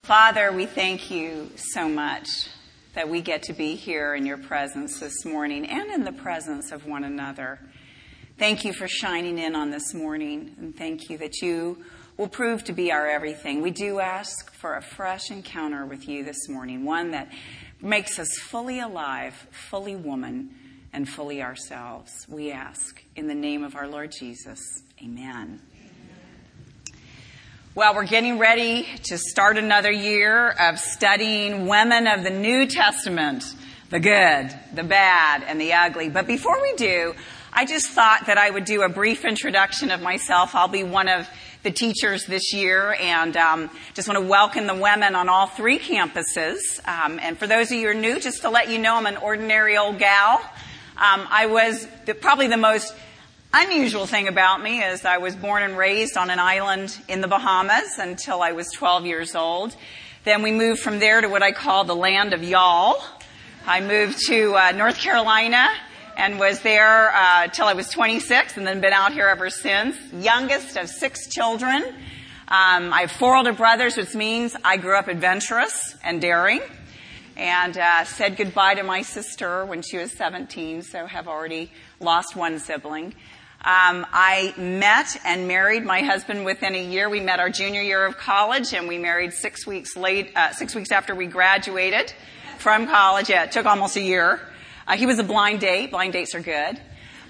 Father, we thank you so much that we get to be here in your presence this morning and in the presence of one another. Thank you for shining in on this morning, and thank you that you will prove to be our everything. We do ask for a fresh encounter with you this morning, one that makes us fully alive, fully woman, and fully ourselves. We ask in the name of our Lord Jesus. Amen. Well, we're getting ready to start another year of studying women of the New Testament, the good, the bad, and the ugly. But before we do, I just thought that I would do a brief introduction of myself. I'll be one of the teachers this year, and just want to welcome the women on all three campuses. And for those of you who are new, just to let you know, I'm an ordinary old gal. I was probably the most unusual thing about me is I was born and raised on an island in the Bahamas until I was 12 years old. Then we moved from there to what I call the land of y'all. I moved to North Carolina and was there till I was 26 and then been out here ever since. Youngest of 6 children. I have 4 older brothers, which means I grew up adventurous and daring. And said goodbye to my sister when she was 17, so have already lost one sibling. I met and married my husband within a year. We met our junior year of college, and we married 6 weeks after we graduated from college. Yeah, it took almost a year. He was a blind date. Blind dates are good.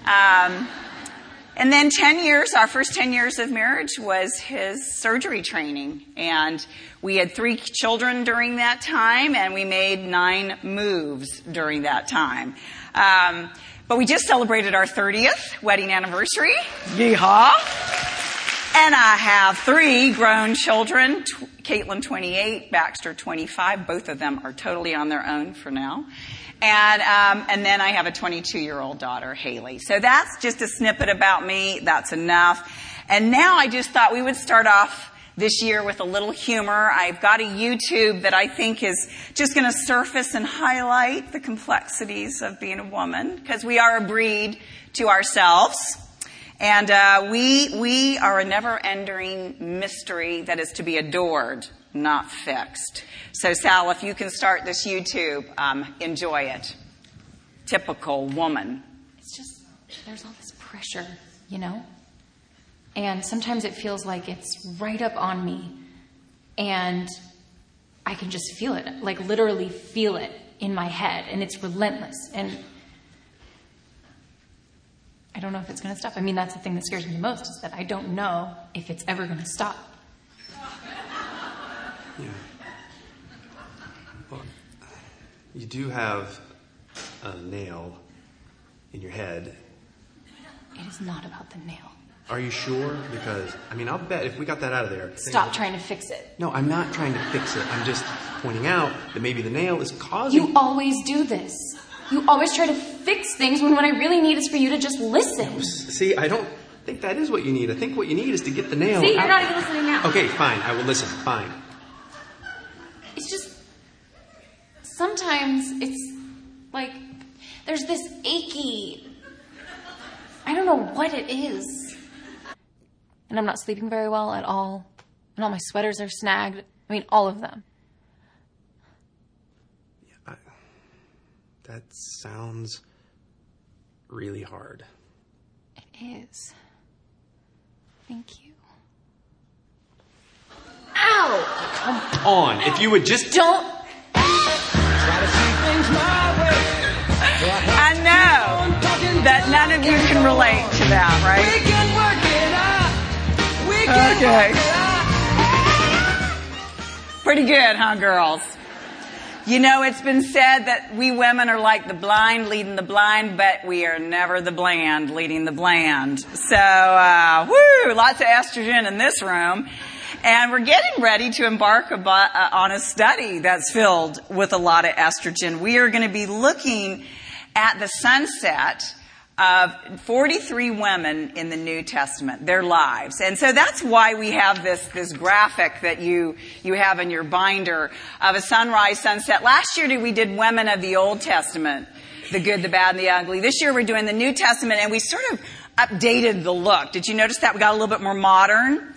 And then our first 10 years of marriage was his surgery training. And we had 3 children during that time, and we made 9 moves during that time. But we just celebrated our 30th wedding anniversary. Yeehaw! And I have 3 grown children, Caitlin 28, Baxter 25. Both of them are totally on their own for now. And then I have a 22-year-old daughter, Haley. So that's just a snippet about me. That's enough. And now I just thought we would start off this year with a little humor. I've got a YouTube that I think is just going to surface and highlight the complexities of being a woman, because we are a breed to ourselves. And we are a never-ending mystery that is to be adored, not fixed. So, Sal, if you can start this YouTube, enjoy it. Typical woman. It's just, there's all this pressure, you know? And sometimes it feels like it's right up on me. And I can just feel it, like literally feel it in my head. And it's relentless. And I don't know if it's going to stop. I mean, that's the thing that scares me the most, is that I don't know if it's ever going to stop. Yeah. Well, you do have a nail in your head. It is not about the nail. Are you sure? Because, I'll bet if we got that out of there... Stop trying to fix it. No, I'm not trying to fix it. I'm just pointing out that maybe the nail is causing... You always do this. You always try to fix things when what I really need is for you to just listen. No, see, I don't think that is what you need. I think what you need is to get the nail See, out. you're not even listening now. Okay, fine. I will listen. Fine. It's just... Sometimes it's like there's this achy... I don't know what it is. And I'm not sleeping very well at all. And all my sweaters are snagged. All of them. Yeah, that sounds really hard. It is. Thank you. Ow! Come on, if you would just... Don't... I know that none of you can relate to that, right? Okay. Pretty good, huh, girls? You know, it's been said that we women are like the blind leading the blind, but we are never the bland leading the bland. So, lots of estrogen in this room. And we're getting ready to embark on a study that's filled with a lot of estrogen. We are going to be looking at the sunset of 43 women in the New Testament, their lives. And so that's why we have this graphic that you have in your binder of a sunrise, sunset. Last year we did women of the Old Testament, the good, the bad, and the ugly. This year we're doing the New Testament, and we sort of updated the look. Did you notice that? We got a little bit more modern.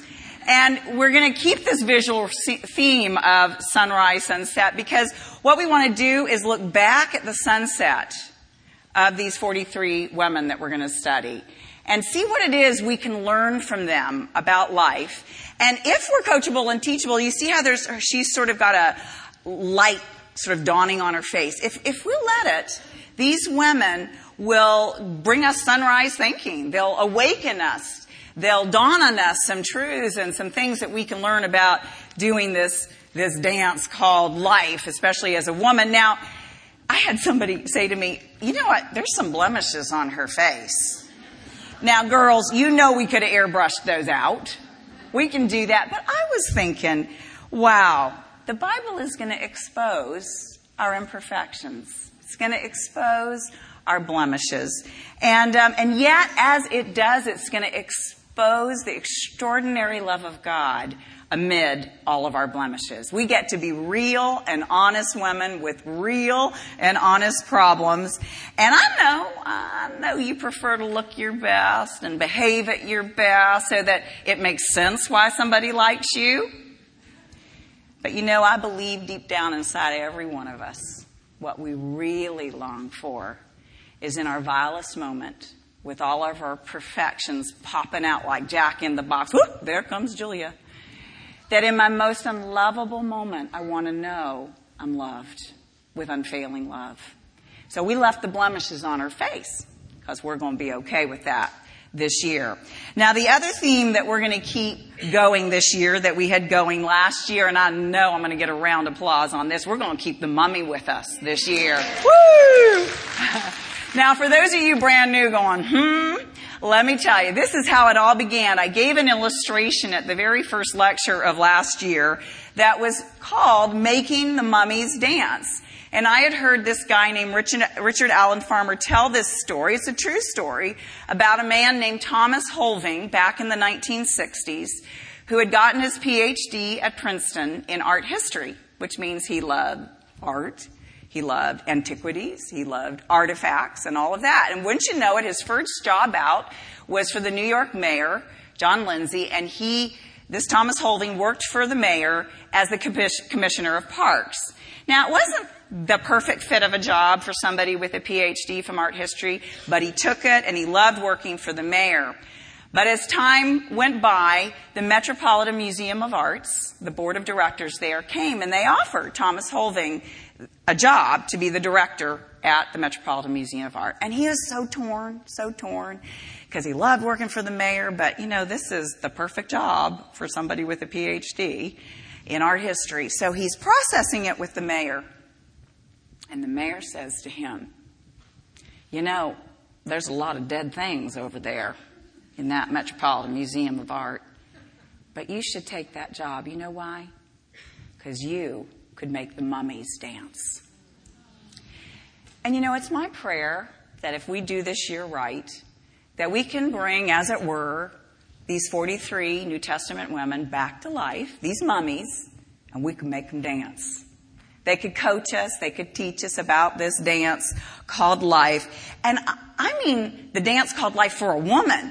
And we're going to keep this visual theme of sunrise, sunset, because what we want to do is look back at the sunset of these 43 women that we're going to study and see what it is we can learn from them about life. And if we're coachable and teachable, you see how she's sort of got a light sort of dawning on her face. If we'll let it, these women will bring us sunrise thinking. They'll awaken us. They'll dawn on us some truths and some things that we can learn about doing this dance called life, especially as a woman. Now, I had somebody say to me, you know what, there's some blemishes on her face. Now, girls, you know we could have airbrushed those out. We can do that. But I was thinking, wow, the Bible is going to expose our imperfections. It's going to expose our blemishes. And yet, as it does, it's going to expose the extraordinary love of God amid all of our blemishes. We get to be real and honest women with real and honest problems. And I know you prefer to look your best and behave at your best so that it makes sense why somebody likes you. But I believe deep down inside every one of us, what we really long for is in our vilest moment, with all of our perfections popping out like Jack in the Box. Whoop, there comes Julia. That in my most unlovable moment, I want to know I'm loved with unfailing love. So we left the blemishes on her face because we're going to be okay with that this year. Now, the other theme that we're going to keep going this year that we had going last year, and I know I'm going to get a round of applause on this, we're going to keep the mummy with us this year. Woo! Now, for those of you brand new going, let me tell you, this is how it all began. I gave an illustration at the very first lecture of last year that was called Making the Mummies Dance. And I had heard this guy named Richard Allen Farmer tell this story. It's a true story about a man named Thomas Holving back in the 1960s who had gotten his PhD at Princeton in art history, which means he loved art. He loved antiquities. He loved artifacts and all of that. And wouldn't you know it, his first job out was for the New York mayor, John Lindsay, and this Thomas Holving worked for the mayor as the commissioner of parks. Now, it wasn't the perfect fit of a job for somebody with a PhD from art history, but he took it and he loved working for the mayor. But as time went by, the Metropolitan Museum of Arts, the board of directors there, came and they offered Thomas Holving a job to be the director at the Metropolitan Museum of Art. And he was so torn, because he loved working for the mayor, but this is the perfect job for somebody with a PhD in art history. So he's processing it with the mayor. And the mayor says to him, there's a lot of dead things over there in that Metropolitan Museum of Art. But you should take that job. You know why? Because you could make the mummies dance. And it's my prayer that if we do this year right, that we can bring, as it were, these 43 New Testament women back to life, these mummies, and we can make them dance. They could coach us. They could teach us about this dance called life. And I mean the dance called life for a woman.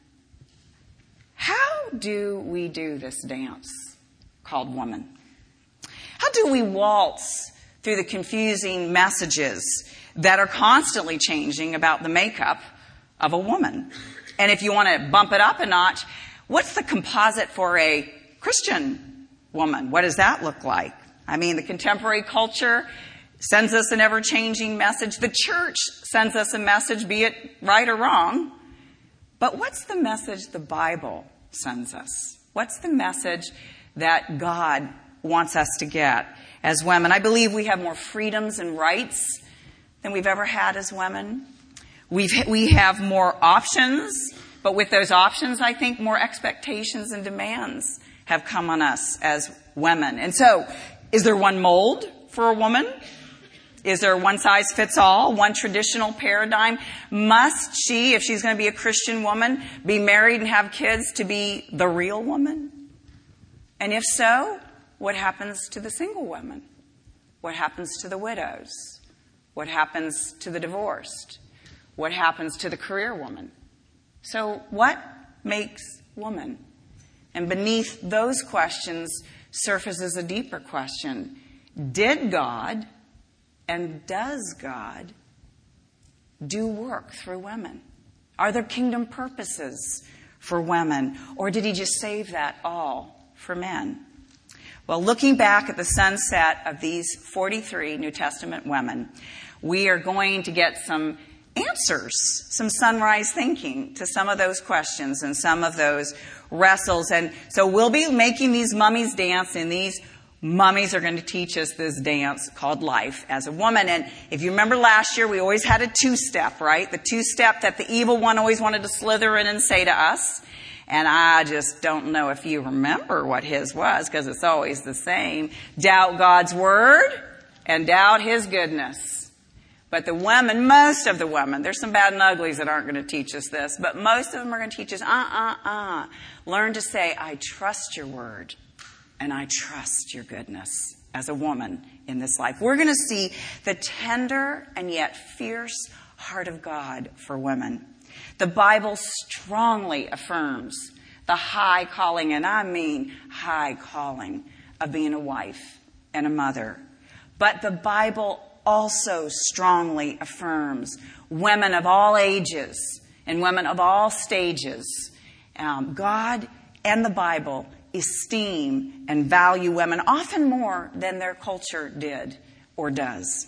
How do we do this dance called woman? How do we waltz through the confusing messages that are constantly changing about the makeup of a woman? And if you want to bump it up a notch, what's the composite for a Christian woman? What does that look like? I mean, the contemporary culture sends us an ever-changing message. The church sends us a message, be it right or wrong. But what's the message the Bible sends us? What's the message that God wants us to get as women? I believe we have more freedoms and rights than we've ever had as women. We have more options, but with those options, I think more expectations and demands have come on us as women. And so, is there one mold for a woman? Is there one size fits all, one traditional paradigm? Must she, if she's going to be a Christian woman, be married and have kids to be the real woman? And if so, what happens to the single women? What happens to the widows? What happens to the divorced? What happens to the career woman? So what makes woman? And beneath those questions surfaces a deeper question. Did God and does God do work through women? Are there kingdom purposes for women? Or did he just save that all for men? Well, looking back at the sunset of these 43 New Testament women, we are going to get some answers, some sunrise thinking to some of those questions and some of those wrestles. And so we'll be making these mummies dance, and these mummies are going to teach us this dance called life as a woman. And if you remember last year, we always had a two-step, right? The two-step that the evil one always wanted to slither in and say to us. And I just don't know if you remember what his was, because it's always the same. Doubt God's word and doubt his goodness. But the women, most of the women, there's some bad and uglies that aren't going to teach us this, but most of them are going to teach us, learn to say, I trust your word and I trust your goodness as a woman in this life. We're going to see the tender and yet fierce heart of God for women. The Bible strongly affirms the high calling, and I mean high calling, of being a wife and a mother. But the Bible also strongly affirms women of all ages and women of all stages. God and the Bible esteem and value women often more than their culture did or does.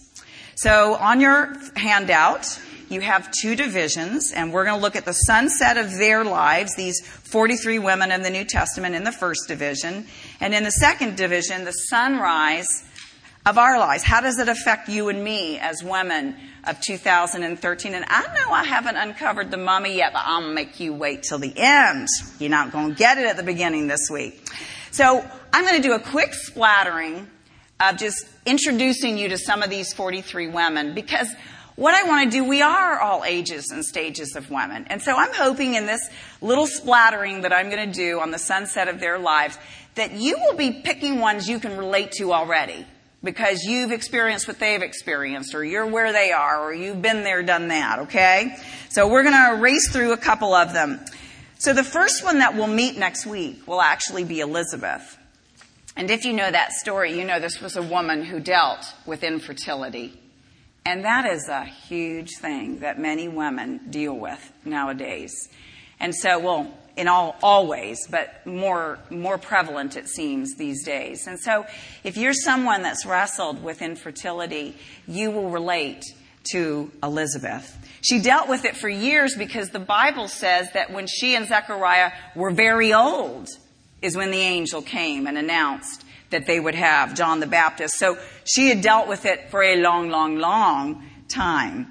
So on your handout, you have two divisions, and we're going to look at the sunset of their lives, these 43 women in the New Testament in the first division. And in the second division, the sunrise of our lives. How does it affect you and me as women of 2013? And I know I haven't uncovered the mummy yet, but I'm going to make you wait till the end. You're not going to get it at the beginning this week. So I'm going to do a quick splattering of just introducing you to some of these 43 women, because what I want to do, we are all ages and stages of women. And so I'm hoping in this little splattering that I'm going to do on the sunset of their lives that you will be picking ones you can relate to already, because you've experienced what they've experienced, or you're where they are, or you've been there, done that, okay? So we're going to race through a couple of them. So the first one that we'll meet next week will actually be Elizabeth. And if you know that story, you know this was a woman who dealt with infertility. And that is a huge thing that many women deal with nowadays. And so, well, in all ways, but more prevalent it seems these days. And so if you're someone that's wrestled with infertility, you will relate to Elizabeth. She dealt with it for years because the Bible says that when she and Zechariah were very old is when the angel came and announced that they would have John the Baptist. So she had dealt with it for a long, long, long time.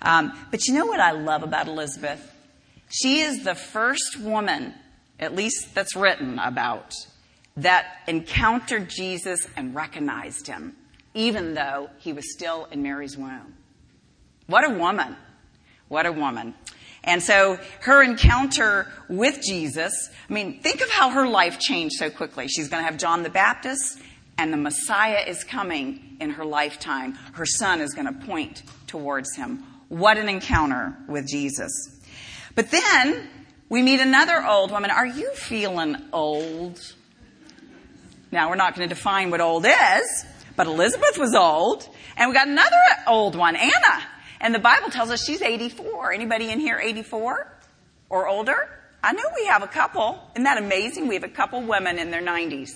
But you know what I love about Elizabeth? She is the first woman, at least that's written about, that encountered Jesus and recognized him, even though he was still in Mary's womb. What a woman. What a woman. And so her encounter with Jesus, I mean, think of how her life changed so quickly. She's going to have John the Baptist, and the Messiah is coming in her lifetime. Her son is going to point towards him. What an encounter with Jesus. But then we meet another old woman. Are you feeling old? Now, we're not going to define what old is, but Elizabeth was old. And we got another old one, Anna. And the Bible tells us she's 84. Anybody in here 84 or older? I know we have a couple. Isn't that amazing? We have a couple women in their 90s.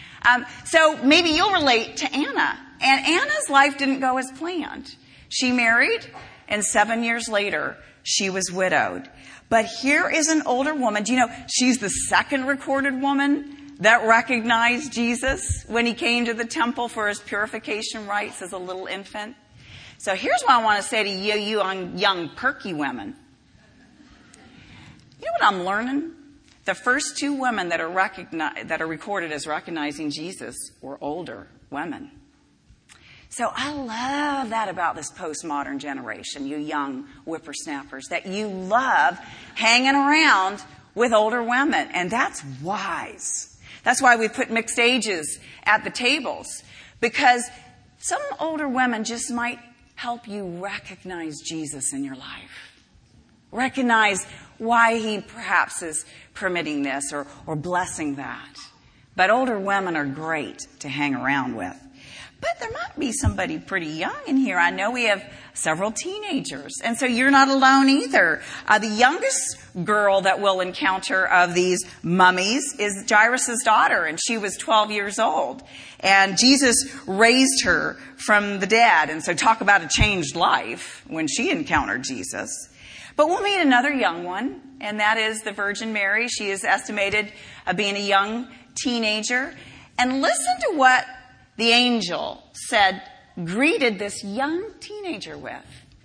So maybe you'll relate to Anna. And Anna's life didn't go as planned. She married, and 7 years later, she was widowed. But here is an older woman. Do you know, she's the second recorded woman that recognized Jesus when he came to the temple for his purification rites as a little infant. So here's what I want to say to you young, perky women. You know what I'm learning? The first two women that are recorded as recognizing Jesus were older women. So I love that about this postmodern generation, you young whippersnappers, that you love hanging around with older women. And that's wise. That's why we put mixed ages at the tables. Because some older women just might help you recognize Jesus in your life. Recognize why he perhaps is permitting this or blessing that. But older women are great to hang around with. But there might be somebody pretty young in here. I know we have several teenagers. And so you're not alone either. The youngest girl that we'll encounter of these mummies is Jairus' daughter, and she was 12 years old. And Jesus raised her from the dead. And so talk about a changed life when she encountered Jesus. But we'll meet another young one, and that is the Virgin Mary. She is estimated being a young teenager. And listen to what the angel greeted this young teenager with.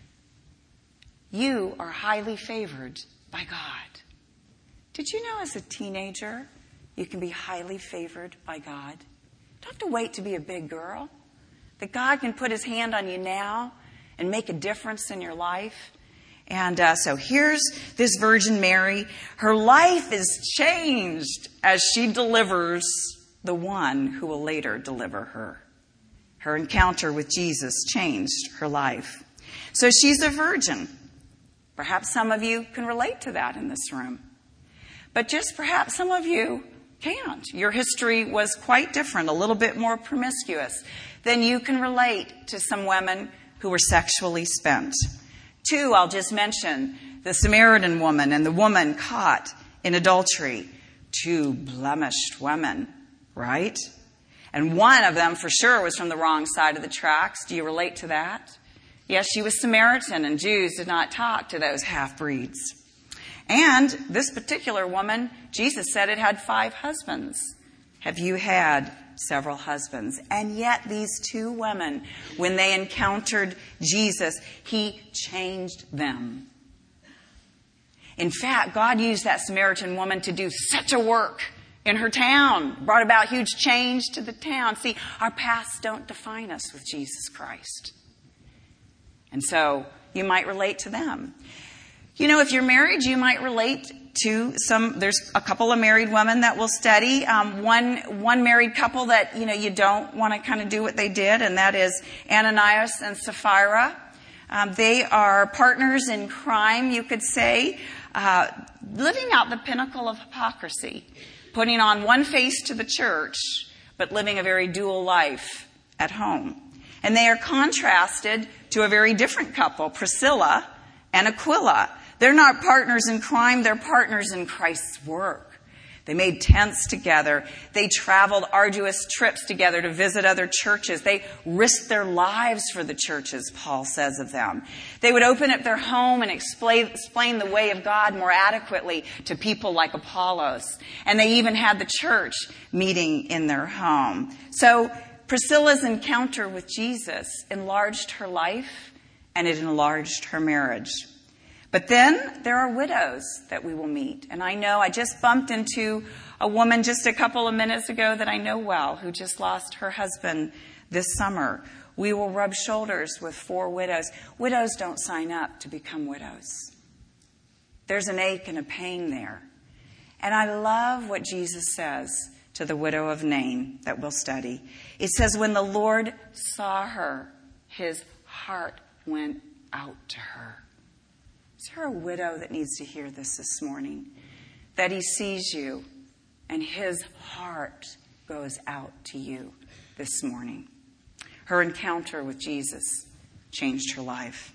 You are highly favored by God. Did you know as a teenager, you can be highly favored by God? You don't have to wait to be a big girl. That God can put his hand on you now and make a difference in your life. And so here's this Virgin Mary. Her life is changed as she delivers the one who will later deliver her. Her encounter with Jesus changed her life. So she's a virgin. Perhaps some of you can relate to that in this room. But just perhaps some of you can't. Your history was quite different, a little bit more promiscuous. Then you can relate to some women who were sexually spent. 2, I'll just mention the Samaritan woman and the woman caught in adultery. 2 blemished women, right? And one of them for sure was from the wrong side of the tracks. Do you relate to that? Yes, she was Samaritan, and Jews did not talk to those half-breeds. And this particular woman, Jesus said it had 5 husbands. Have you had several husbands? And yet these 2 women, when they encountered Jesus, he changed them. In fact, God used that Samaritan woman to do such a work in her town, brought about huge change to the town. See, our pasts don't define us with Jesus Christ. And so you might relate to them. You know, if you're married, you might relate to there's a couple of married women that we'll study. One married couple that, you don't want to kind of do what they did, and that is Ananias and Sapphira. They are partners in crime, you could say, living out the pinnacle of hypocrisy, putting on one face to the church, but living a very dual life at home. And they are contrasted to a very different couple, Priscilla and Aquila. They're not partners in crime, they're partners in Christ's work. They made tents together. They traveled arduous trips together to visit other churches. They risked their lives for the churches, Paul says of them. They would open up their home and explain the way of God more adequately to people like Apollos. And they even had the church meeting in their home. So Priscilla's encounter with Jesus enlarged her life, and it enlarged her marriage. But then there are widows that we will meet. And I know I just bumped into a woman just a couple of minutes ago that I know well who just lost her husband this summer. We will rub shoulders with 4 widows. Widows don't sign up to become widows. There's an ache and a pain there. And I love what Jesus says to the widow of Nain that we'll study. It says, when the Lord saw her, his heart went out to her. Is there a widow that needs to hear this morning? That he sees you and his heart goes out to you this morning. Her encounter with Jesus changed her life.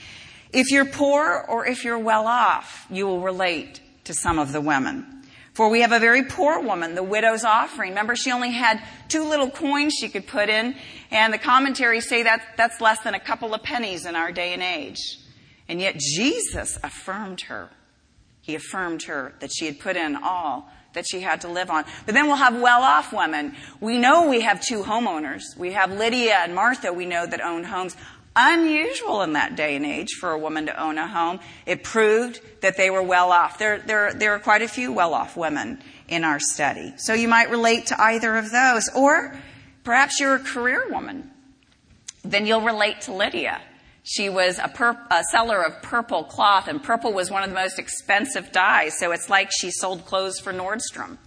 If you're poor or if you're well off, you will relate to some of the women. For we have a very poor woman, the widow's offering. Remember, she only had 2 little coins she could put in, and the commentaries say that's less than a couple of pennies in our day and age. And yet Jesus affirmed her. He affirmed her that she had put in all that she had to live on. But then we'll have well-off women. We know we have 2 homeowners. We have Lydia and Martha, we know, that owned homes. Unusual in that day and age for a woman to own a home. It proved that they were well off. There are quite a few well-off women in our study. So you might relate to either of those. Or perhaps you're a career woman. Then you'll relate to Lydia. She was a seller of purple cloth, and purple was one of the most expensive dyes. So it's like she sold clothes for Nordstrom,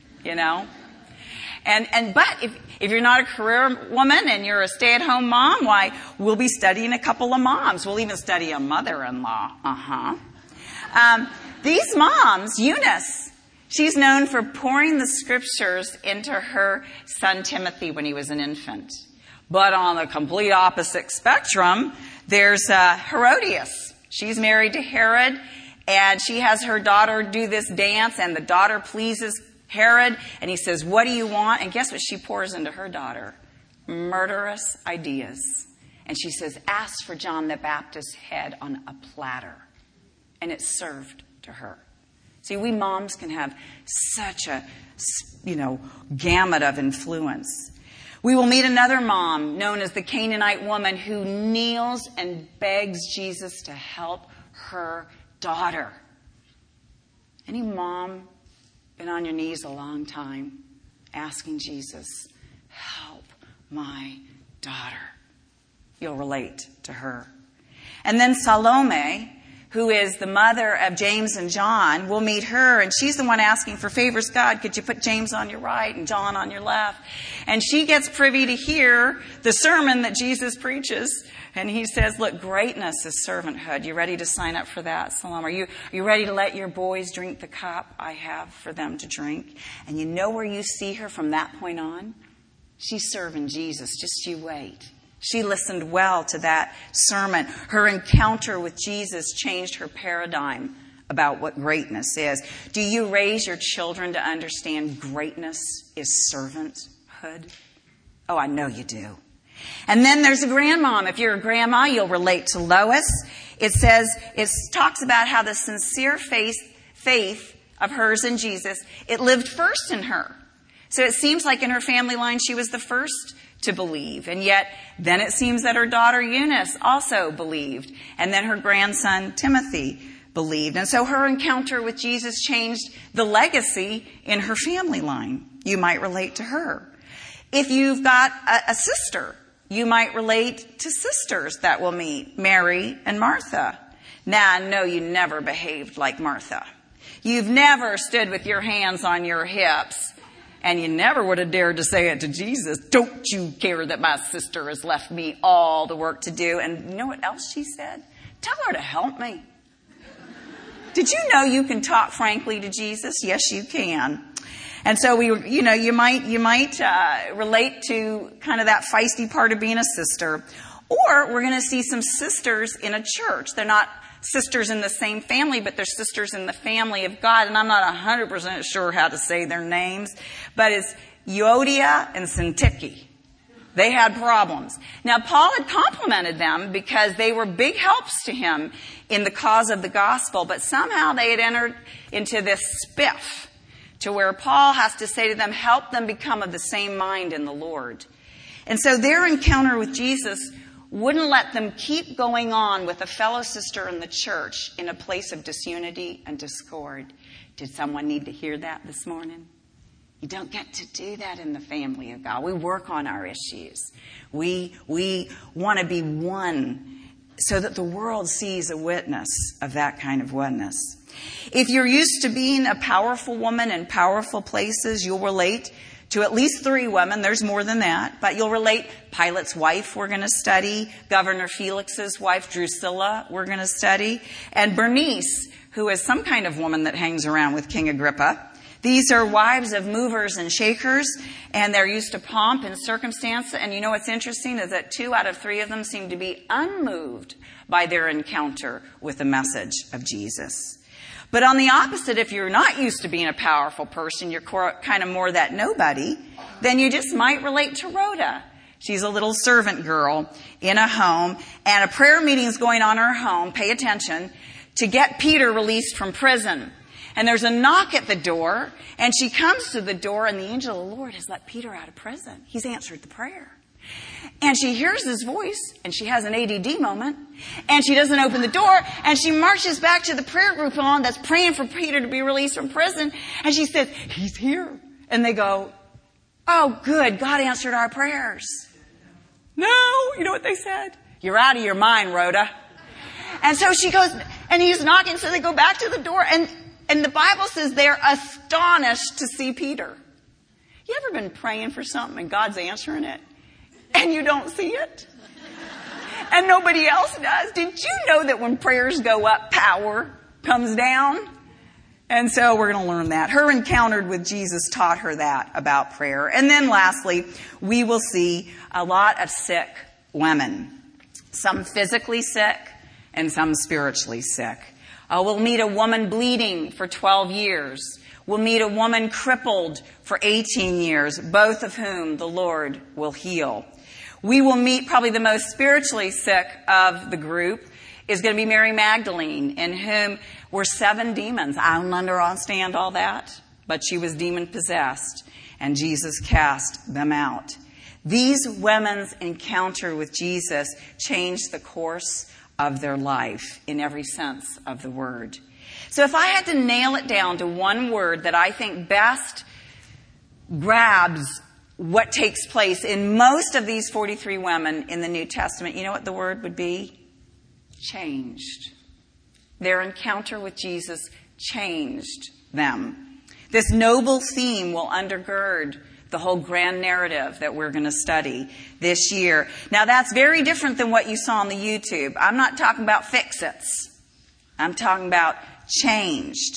But if you're not a career woman and you're a stay-at-home mom, why, we'll be studying a couple of moms. We'll even study a mother-in-law. These moms, Eunice, she's known for pouring the scriptures into her son Timothy when he was an infant. But on the complete opposite spectrum, there's Herodias. She's married to Herod, and she has her daughter do this dance, and the daughter pleases Herod, and he says, "What do you want?" And guess what she pours into her daughter? Murderous ideas. And she says, "Ask for John the Baptist's head on a platter." And it's served to her. See, we moms can have such a, gamut of influence. We will meet another mom known as the Canaanite woman who kneels and begs Jesus to help her daughter. Any mom been on your knees a long time asking Jesus, "Help my daughter"? You'll relate to her. And then Salome, who is the mother of James and John, we'll meet her, and she's the one asking for favors. God, could you put James on your right and John on your left? And she gets privy to hear the sermon that Jesus preaches, and he says, look, greatness is servanthood. You ready to sign up for that, Salome? Are you ready to let your boys drink the cup I have for them to drink? And you know where you see her from that point on? She's serving Jesus. Just you wait. She listened well to that sermon. Her encounter with Jesus changed her paradigm about what greatness is. Do you raise your children to understand greatness is servanthood? Oh, I know you do. And then there's a grandmom. If you're a grandma, you'll relate to Lois. It talks about how the sincere faith of hers in Jesus, it lived first in her. So it seems like in her family line, she was the first to believe. And yet, then it seems that her daughter Eunice also believed. And then her grandson Timothy believed. And so her encounter with Jesus changed the legacy in her family line. You might relate to her. If you've got a sister, you might relate to sisters that will meet, Mary and Martha. Now, I know you never behaved like Martha. You've never stood with your hands on your hips. And you never would have dared to say it to Jesus. Don't you care that my sister has left me all the work to do? And you know what else she said? Tell her to help me. Did you know you can talk frankly to Jesus? Yes, you can. And so you might relate to kind of that feisty part of being a sister. Or we're going to see some sisters in a church. They're not sisters in the same family, but they're sisters in the family of God. And I'm not 100% sure how to say their names, but it's Euodia and Syntyche. They had problems. Now, Paul had complimented them because they were big helps to him in the cause of the gospel, but somehow they had entered into this spiff to where Paul has to say to them, help them become of the same mind in the Lord. And so their encounter with Jesus wouldn't let them keep going on with a fellow sister in the church in a place of disunity and discord. Did someone need to hear that this morning? You don't get to do that in the family of God. We work on our issues. We want to be one so that the world sees a witness of that kind of oneness. If you're used to being a powerful woman in powerful places, you'll relate to at least 3 women. There's more than that. But you'll relate Pilate's wife, we're going to study. Governor Felix's wife, Drusilla, we're going to study. And Bernice, who is some kind of woman that hangs around with King Agrippa. These are wives of movers and shakers, and they're used to pomp and circumstance. And you know what's interesting is that 2 out of 3 of them seem to be unmoved by their encounter with the message of Jesus. But on the opposite, if you're not used to being a powerful person, you're kind of more that nobody, then you just might relate to Rhoda. She's a little servant girl in a home, and a prayer meeting's going on in her home, pay attention, to get Peter released from prison. And there's a knock at the door, and she comes to the door, and the angel of the Lord has let Peter out of prison. He's answered the prayer. And she hears his voice, and she has an ADD moment, and she doesn't open the door, and she marches back to the prayer group on that's praying for Peter to be released from prison, and she says, he's here. And they go, oh, good, God answered our prayers. No, you know what they said? You're out of your mind, Rhoda. And so she goes, and he's knocking, so they go back to the door, and the Bible says they're astonished to see Peter. You ever been praying for something and God's answering it? And you don't see it? And nobody else does? Did you know that when prayers go up, power comes down. And so we're going to learn that. Her encounter with Jesus taught her that about prayer. And then lastly, we will see a lot of sick women. Some physically sick and some spiritually sick. We'll meet a woman bleeding for 12 years. We'll meet a woman crippled for 18 years, both of whom the Lord will heal. We will meet probably the most spiritually sick of the group is going to be Mary Magdalene, in whom were 7 demons. I don't understand all that, but she was demon-possessed, and Jesus cast them out. These women's encounter with Jesus changed the course of their life in every sense of the word. So if I had to nail it down to one word that I think best grabs what takes place in most of these 43 women in the New Testament, you know what the word would be? Changed. Their encounter with Jesus changed them. This noble theme will undergird the whole grand narrative that we're going to study this year. Now, that's very different than what you saw on the YouTube. I'm not talking about fix-its. I'm talking about changed.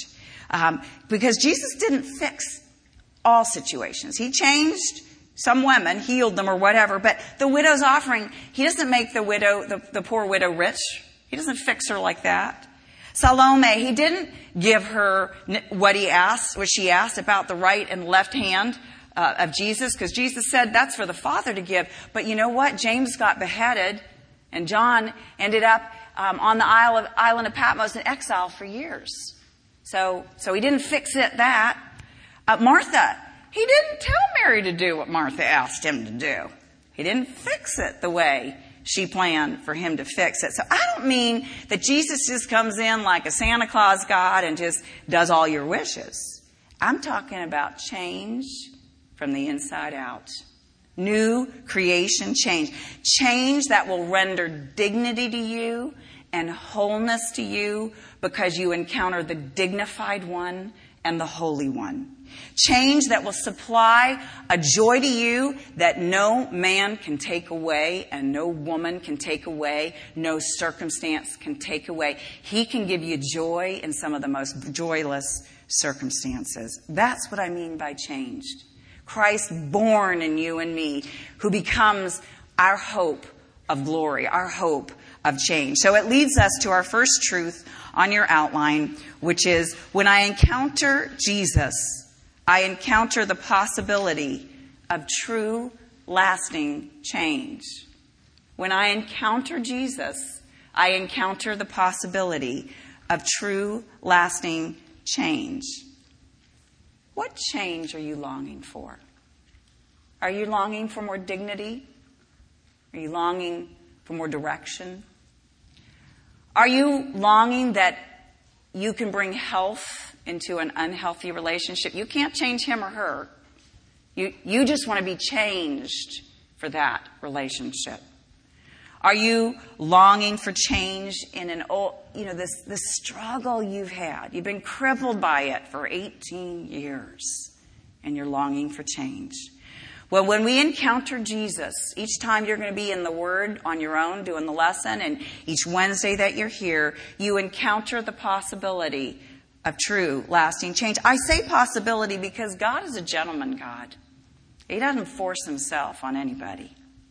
Because Jesus didn't fix all situations. He changed some women, healed them or whatever, but the widow's offering, he doesn't make the poor widow rich. He doesn't fix her like that. Salome, he didn't give her what she asked about the right and left hand of Jesus, because Jesus said that's for the Father to give. But you know what? James got beheaded, and John ended up on the island of Patmos in exile for years. So he didn't fix that. Martha, he didn't tell Mary to do what Martha asked him to do. He didn't fix it the way she planned for him to fix it. So I don't mean that Jesus just comes in like a Santa Claus God and just does all your wishes. I'm talking about change from the inside out. New creation change. Change that will render dignity to you and wholeness to you because you encounter the dignified one and the holy one. Change that will supply a joy to you that no man can take away and no woman can take away, no circumstance can take away. He can give you joy in some of the most joyless circumstances. That's what I mean by changed. Christ born in you and me, who becomes our hope of glory, our hope of change. So it leads us to our first truth on your outline, which is when I encounter Jesus, I encounter the possibility of true, lasting change. When I encounter Jesus, I encounter the possibility of true, lasting change. What change are you longing for? Are you longing for more dignity? Are you longing for more direction? Are you longing that you can bring health into an unhealthy relationship? You can't change him or her. You just want to be changed for that relationship. Are you longing for change in this struggle you've had? You've been crippled by it for 18 years, and you're longing for change. Well, when we encounter Jesus, each time you're going to be in the Word on your own doing the lesson, and each Wednesday that you're here, you encounter the possibility of true, lasting change. I say possibility because God is a gentleman God. He doesn't force himself on anybody.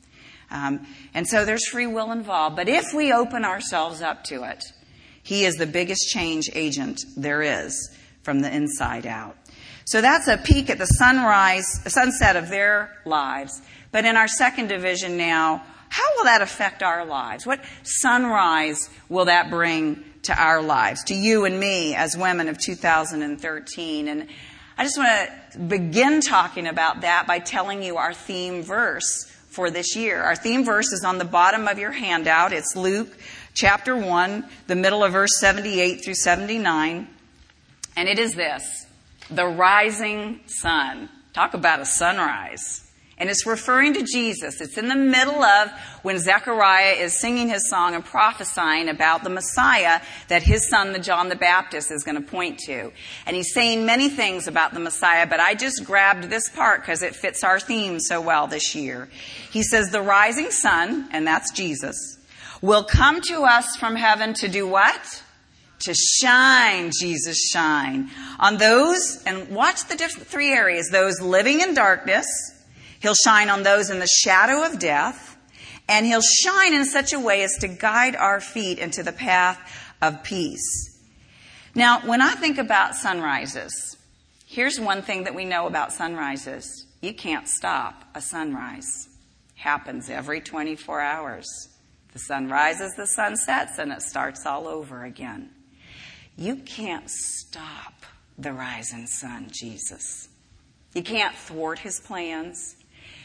And so there's free will involved. But if we open ourselves up to it, he is the biggest change agent there is from the inside out. So that's a peek at the sunset of their lives. But in our second division now, how will that affect our lives? What sunrise will that bring to our lives, to you and me as women of 2013? And I just want to begin talking about that by telling you our theme verse for this year. Our theme verse is on the bottom of your handout. It's Luke chapter 1, the middle of verse 78 through 79. And it is this: the rising sun. Talk about a sunrise. And it's referring to Jesus. It's in the middle of when Zechariah is singing his song and prophesying about the Messiah that his son, the John the Baptist, is going to point to. And he's saying many things about the Messiah, but I just grabbed this part because it fits our theme so well this year. He says, the rising sun, and that's Jesus, will come to us from heaven to do what? to shine, Jesus, shine on those, and watch the different three areas, those living in darkness. He'll shine on those in the shadow of death, and he'll shine in such a way as to guide our feet into the path of peace. Now, when I think about sunrises, here's one thing that we know about sunrises. You can't stop a sunrise. Happens every 24 hours. The sun rises, the sun sets, and it starts all over again. You can't stop the rising sun, Jesus. You can't thwart his plans.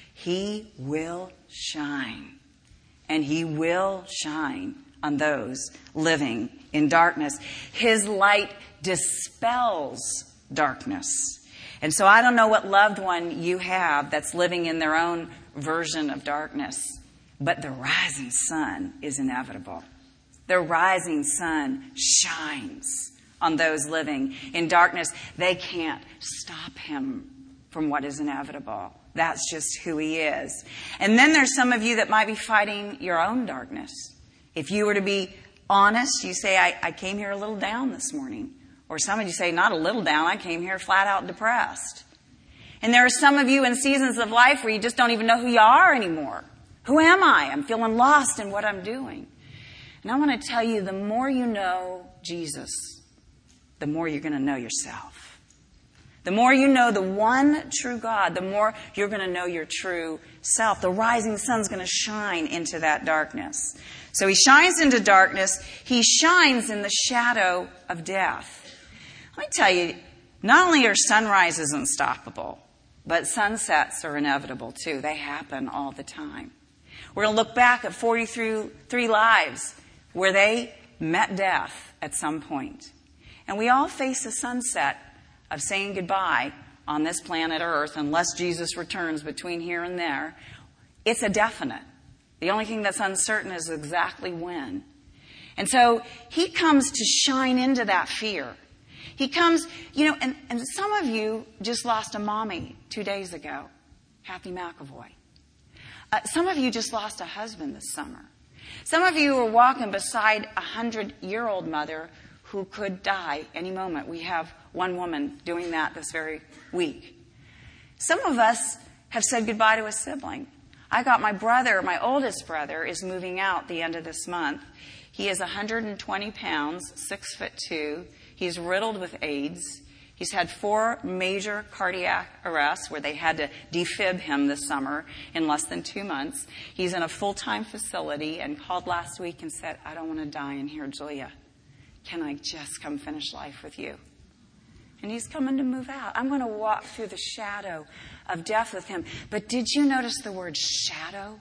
He will shine. And he will shine on those living in darkness. His light dispels darkness. And so I don't know what loved one you have that's living in their own version of darkness, but the rising sun is inevitable. The rising sun shines on those living in darkness. They can't stop him from what is inevitable. That's just who he is. And then there's some of you that might be fighting your own darkness. If you were to be honest, you say, I came here a little down this morning. Or some of you say, not a little down, I came here flat out depressed. And there are some of you in seasons of life where you just don't even know who you are anymore. Who am I? I'm feeling lost in what I'm doing. And I want to tell you, the more you know Jesus, the more you're going to know yourself. The more you know the one true God, the more you're going to know your true self. The rising sun's going to shine into that darkness. So he shines into darkness. He shines in the shadow of death. Let me tell you, not only are sunrises unstoppable, but sunsets are inevitable too. They happen all the time. We're going to look back at 43 lives where they met death at some point. And we all face a sunset of saying goodbye on this planet Earth unless Jesus returns between here and there. It's a definite. The only thing that's uncertain is exactly when. And so he comes to shine into that fear. He comes, and some of you just lost a mommy 2 days ago, Kathy McAvoy. Some of you just lost a husband this summer. Some of you are walking beside a 100-year-old mother who could die any moment. We have one woman doing that this very week. Some of us have said goodbye to a sibling. I got my brother, my oldest brother, is moving out the end of this month. He is 120 pounds, 6'2". He's riddled with AIDS. He's had 4 major cardiac arrests where they had to defib him this summer in less than 2 months. He's in a full-time facility and called last week and said, I don't want to die in here, Julia. Can I just come finish life with you? And he's coming to move out. I'm going to walk through the shadow of death with him. But did you notice the word shadow?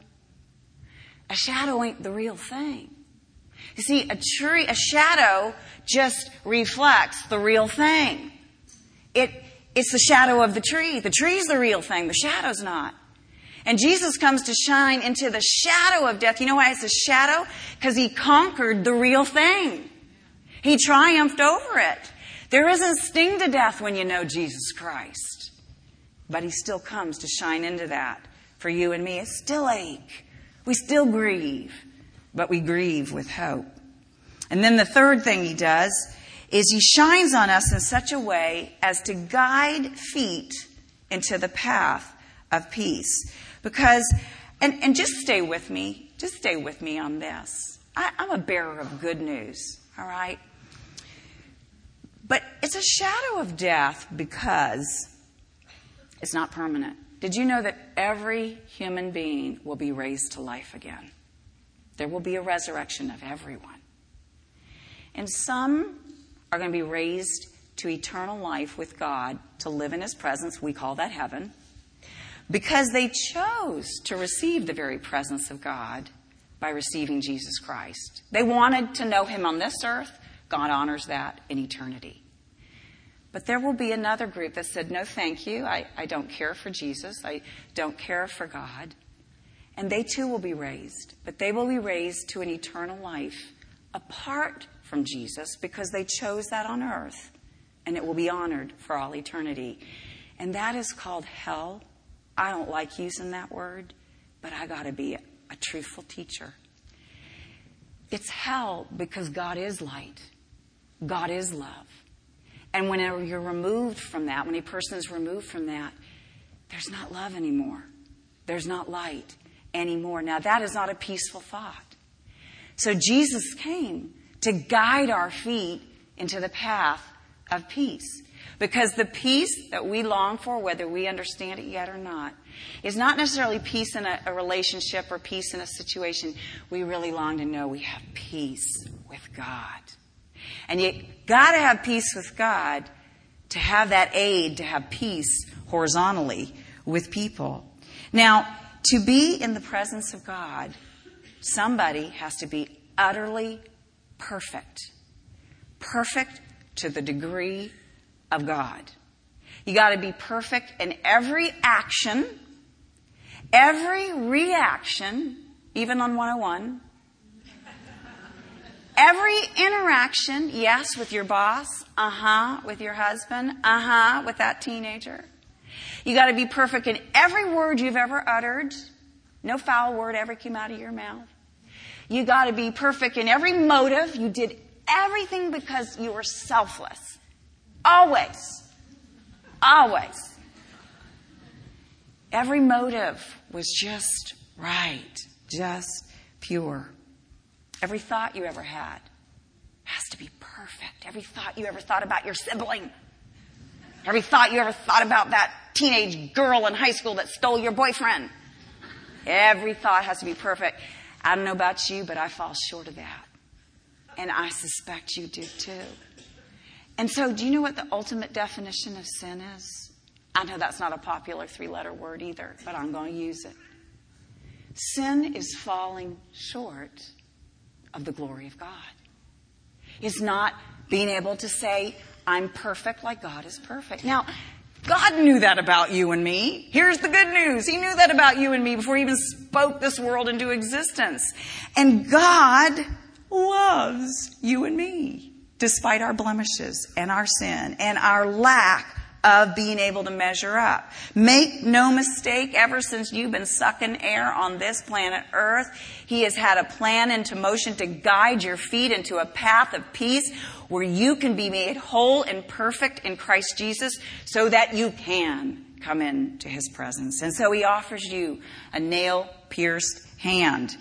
A shadow ain't the real thing. You see, a shadow just reflects the real thing. It's the shadow of the tree. The tree's the real thing. The shadow's not. And Jesus comes to shine into the shadow of death. You know why it's a shadow? Because he conquered the real thing. He triumphed over it. There isn't sting to death when you know Jesus Christ. But he still comes to shine into that for you and me. It still ache. We still grieve. But we grieve with hope. And then the third thing he does is he shines on us in such a way as to guide feet into the path of peace. Because, and just stay with me on this. I'm a bearer of good news, all right? But it's a shadow of death because it's not permanent. Did you know that every human being will be raised to life again? There will be a resurrection of everyone. And some are going to be raised to eternal life with God, to live in his presence. We call that heaven. Because they chose to receive the very presence of God by receiving Jesus Christ. They wanted to know him on this earth. God honors that in eternity. But there will be another group that said, no, thank you. I don't care for Jesus. I don't care for God. And they too will be raised. But they will be raised to an eternal life apart from Jesus because they chose that on earth. And it will be honored for all eternity. And that is called hell. I don't like using that word, but I got to be a truthful teacher. It's hell because God is light. God is love. And whenever you're removed from that, when a person is removed from that, there's not love anymore. There's not light anymore. Now, that is not a peaceful thought. So Jesus came to guide our feet into the path of peace. Because the peace that we long for, whether we understand it yet or not, is not necessarily peace in a relationship or peace in a situation. We really long to know we have peace with God. And you got to have peace with God to have that aid to have peace horizontally with people. Now, to be in the presence of God, somebody has to be utterly perfect. Perfect to the degree of God. You got to be perfect in every action, every reaction, even on 101. Every interaction, yes, with your boss, with your husband, with that teenager. You got to be perfect in every word you've ever uttered. No foul word ever came out of your mouth. You got to be perfect in every motive. You did everything because you were selfless. Always. Always. Every motive was just right. Just pure. Every thought you ever had has to be perfect. Every thought you ever thought about your sibling. Every thought you ever thought about that teenage girl in high school that stole your boyfriend. Every thought has to be perfect. I don't know about you, but I fall short of that. And I suspect you do too. And so, do you know what the ultimate definition of sin is? I know that's not a popular 3-letter word either, but I'm going to use it. Sin is falling short of the glory of God. It's not being able to say, I'm perfect like God is perfect. Now, God knew that about you and me. Here's the good news. He knew that about you and me before he even spoke this world into existence. And God loves you and me, despite our blemishes and our sin and our lack of being able to measure up. Make no mistake, ever since you've been sucking air on this planet Earth, he has had a plan into motion to guide your feet into a path of peace where you can be made whole and perfect in Christ Jesus so that you can come into his presence. And so he offers you a nail-pierced hand.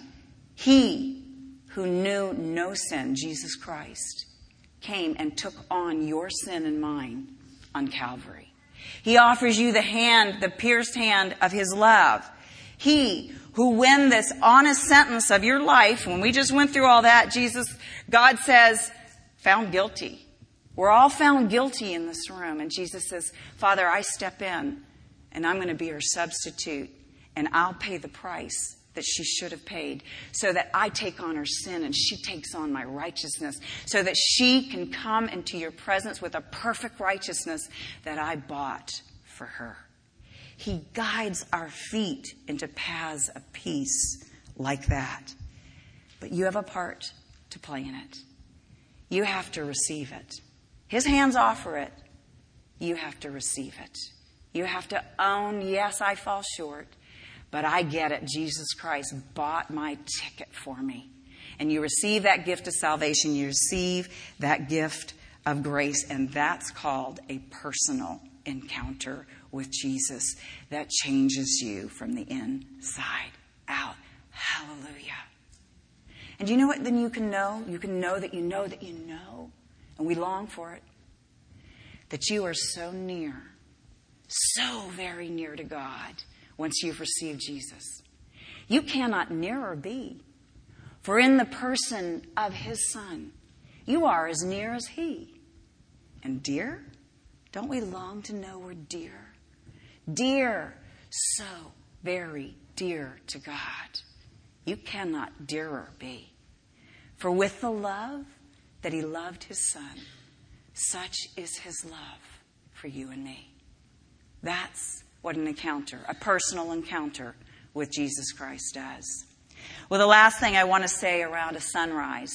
He who knew no sin, Jesus Christ, came and took on your sin and mine on Calvary. He offers you the hand, the pierced hand of his love. He who, when this honest sentence of your life, when we just went through all that, God says, found guilty. We're all found guilty in this room. And Jesus says, Father, I step in and I'm going to be her substitute and I'll pay the price that she should have paid so that I take on her sin and she takes on my righteousness so that she can come into your presence with a perfect righteousness that I bought for her. He guides our feet into paths of peace like that. But you have a part to play in it. You have to receive it. His hands offer it. You have to receive it. You have to own, yes, I fall short. But I get it. Jesus Christ bought my ticket for me. And you receive that gift of salvation. You receive that gift of grace. And that's called a personal encounter with Jesus that changes you from the inside out. Hallelujah. And do you know what then you can know? You can know that you know that you know. And we long for it. That you are so near, so very near to God. Once you've received Jesus. You cannot nearer be. For in the person of his Son, you are as near as he. And dear, don't we long to know we're dear? Dear, so very dear to God. You cannot dearer be. For with the love that he loved his Son, such is his love for you and me. That's what an encounter, a personal encounter with Jesus Christ does. Well, the last thing I want to say around a sunrise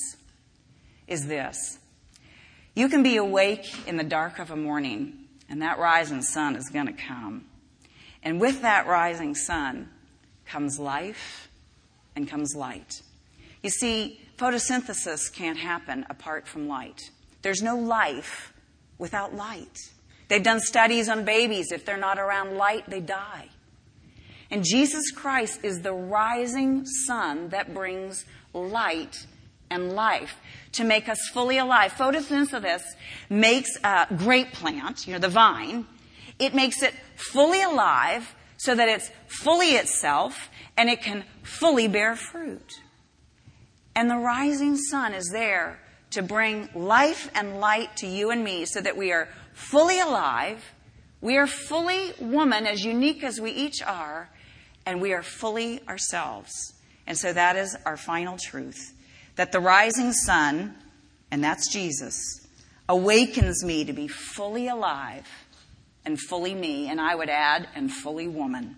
is this. You can be awake in the dark of a morning, and that rising sun is going to come. And with that rising sun comes life and comes light. You see, photosynthesis can't happen apart from light. There's no life without light. They've done studies on babies. If they're not around light, they die. And Jesus Christ is the rising sun that brings light and life to make us fully alive. Photosynthesis makes a grape plant, the vine, it makes it fully alive so that it's fully itself and it can fully bear fruit. And the rising sun is there to bring life and light to you and me so that we are fully alive, we are fully woman, as unique as we each are, and we are fully ourselves. And so that is our final truth, that the rising sun, and that's Jesus, awakens me to be fully alive and fully me, and I would add, and fully woman.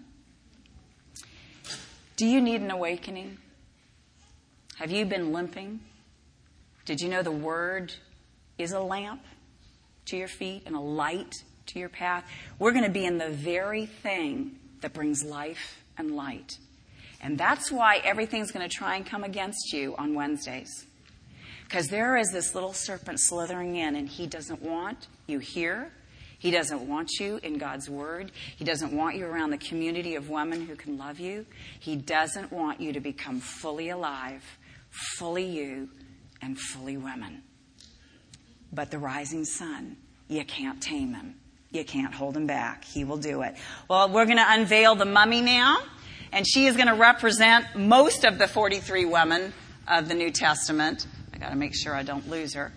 Do you need an awakening? Have you been limping? Did you know the Word is a lamp to your feet and a light to your path? We're going to be in the very thing that brings life and light. And that's why everything's going to try and come against you on Wednesdays. Because there is this little serpent slithering in, and he doesn't want you here. He doesn't want you in God's Word. He doesn't want you around the community of women who can love you. He doesn't want you to become fully alive, fully you, and fully women. But the rising sun, you can't tame him. You can't hold him back. He will do it. Well, we're going to unveil the mummy now. And she is going to represent most of the 43 women of the New Testament. I got to make sure I don't lose her.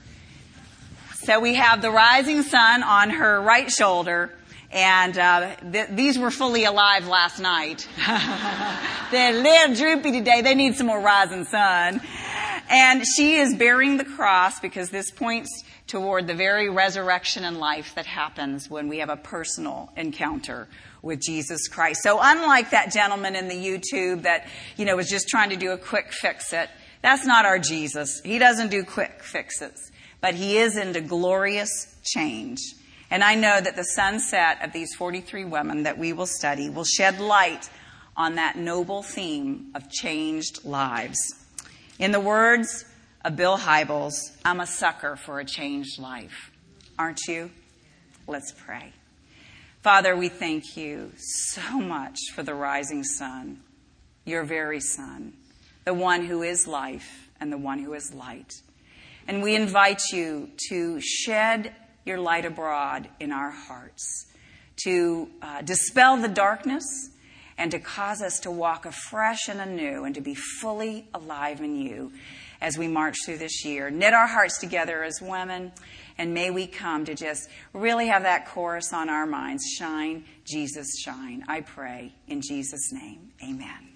So we have the rising sun on her right shoulder. And these were fully alive last night. They're a little droopy today. They need some more rising sun. And she is bearing the cross because this points toward the very resurrection and life that happens when we have a personal encounter with Jesus Christ. So unlike that gentleman in the YouTube that, was just trying to do a quick fix-it, that's not our Jesus. He doesn't do quick fixes, but he is into glorious change. And I know that the sunset of these 43 women that we will study will shed light on that noble theme of changed lives. In the words of Bill Hybels, I'm a sucker for a changed life. Aren't you? Let's pray. Father, we thank you so much for the rising sun, your very Son, the one who is life and the one who is light. And we invite you to shed your light abroad in our hearts, to dispel the darkness and to cause us to walk afresh and anew and to be fully alive in you as we march through this year. Knit our hearts together as women, and may we come to just really have that chorus on our minds, shine, Jesus, shine. I pray in Jesus' name, amen.